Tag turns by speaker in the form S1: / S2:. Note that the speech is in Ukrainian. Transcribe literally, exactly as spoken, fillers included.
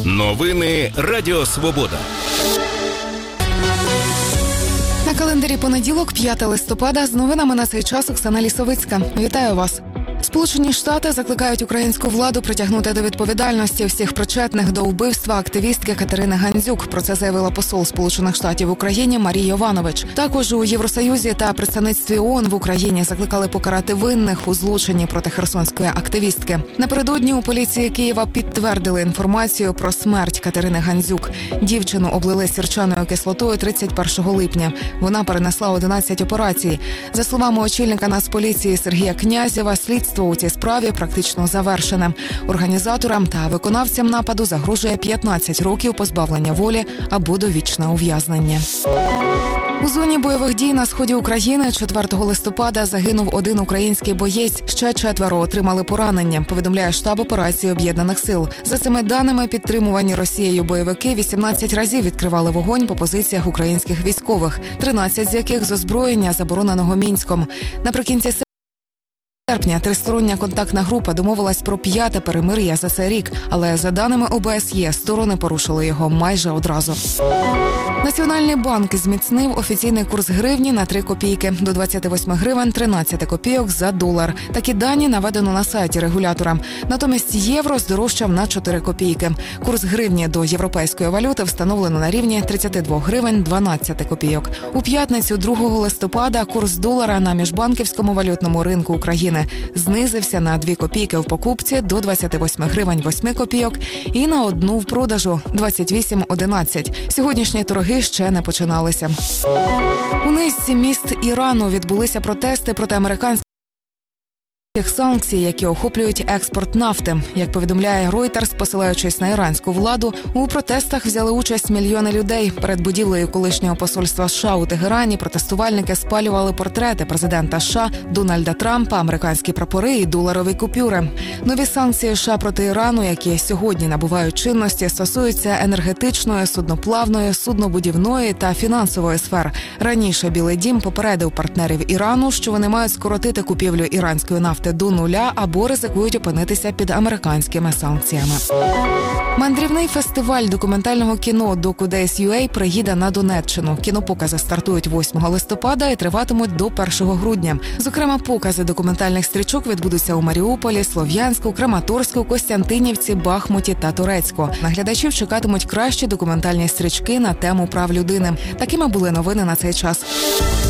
S1: Новини Радіо Свобода.
S2: На календарі понеділок, п'яте листопада, з новинами на цей час Оксана Лісовицька. Вітаю вас. Сполучені Штати закликають українську владу притягнути до відповідальності всіх причетних до вбивства активістки Катерини Гандзюк. Про це заявила посол Сполучених Штатів в Україні Марія Йованович. Також у Євросоюзі та представництві ООН в Україні закликали покарати винних у злочині проти херсонської активістки. Напередодні у поліції Києва підтвердили інформацію про смерть Катерини Гандзюк. Дівчину облили сірчаною кислотою тридцять першого липня. Вона перенесла одинадцять операцій. За словами очільника Нацполіції Сергія Князєва, слідство у цій справі практично завершене. Організаторам та виконавцям нападу загрожує п'ятнадцять років позбавлення волі або довічне ув'язнення. У зоні бойових дій на сході України четвертого листопада загинув один український боєць. Ще четверо отримали поранення, повідомляє штаб операції Об'єднаних сил. За цими даними, підтримувані Росією бойовики вісімнадцять разів відкривали вогонь по позиціях українських військових, тринадцять з яких з озброєння, забороненого Мінськом. Наприкінці серпня тристороння контактна група домовилась про п'яте перемир'я за цей рік, але за даними О Б С Є, сторони порушили його майже одразу. Національний банк зміцнив офіційний курс гривні на три копійки – до двадцять вісім гривень тринадцять копійок за долар. Такі дані наведено на сайті регулятора. Натомість євро здорожчав на чотири копійки. Курс гривні до європейської валюти встановлено на рівні тридцять два гривень дванадцять копійок. У п'ятницю другого листопада курс долара на міжбанківському валютному ринку України знизився на дві копійки в покупці до двадцять вісім гривень вісім копійок і на одну в продажу – двадцять вісім одинадцять. Сьогоднішні торги ще не починалися. У низці міст Ірану відбулися протести проти американських санкцій, які охоплюють експорт нафти. Як повідомляє Reuters, посилаючись на іранську владу, у протестах взяли участь мільйони людей. Перед будівлею колишнього посольства США у Тегерані протестувальники спалювали портрети президента США Дональда Трампа, американські прапори і доларові купюри. Нові санкції США проти Ірану, які сьогодні набувають чинності, стосуються енергетичної, судноплавної, суднобудівної та фінансової сфер. Раніше Білий дім попередив партнерів Ірану, що вони мають скоротити купівлю іранської нафти до нуля або ризикують опинитися під американськими санкціями. Мандрівний фестиваль документального кіно «Docu-Days.ю ей» приїде на Донеччину. Кінопокази стартують восьмого листопада і триватимуть до першого грудня. Зокрема, покази документальних стрічок відбудуться у Маріуполі, Слов'янську, Краматорську, Костянтинівці, Бахмуті та Турецьку. На глядачів чекатимуть кращі документальні стрічки на тему прав людини. Такими були новини на цей час.